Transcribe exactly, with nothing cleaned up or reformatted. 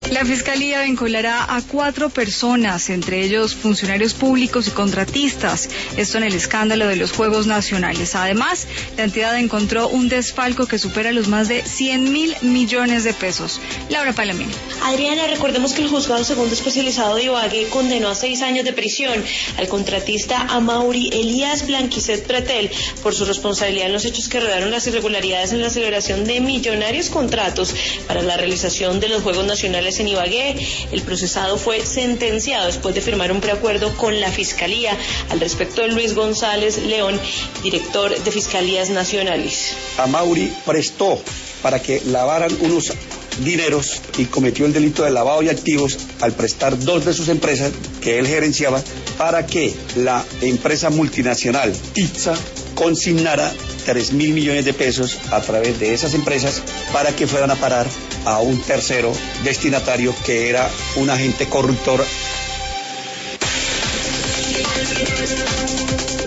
La Fiscalía vinculará a cuatro personas, entre ellos funcionarios públicos y contratistas, esto en el escándalo de los Juegos Nacionales. Además, la entidad encontró un desfalco que supera los más de cien mil millones de pesos. Laura Palomino. Adriana, recordemos que el Juzgado Segundo Especializado de Ibagué condenó a seis años de prisión al contratista Amaury Elías Blanquicet Pretel por su responsabilidad en los hechos que rodearon las irregularidades en la celebración de millonarios contratos para la realización de los Juegos Nacionales en Ibagué. El procesado fue sentenciado después de firmar un preacuerdo con la Fiscalía. Al respecto, Luis González León, director de Fiscalías Nacionales. Amaury prestó para que lavaran unos dineros y cometió el delito de lavado de activos al prestar dos de sus empresas que él gerenciaba para que la empresa multinacional Titsa consignara tres mil millones de pesos a través de esas empresas para que fueran a parar a un tercero destinatario que era un agente corruptor.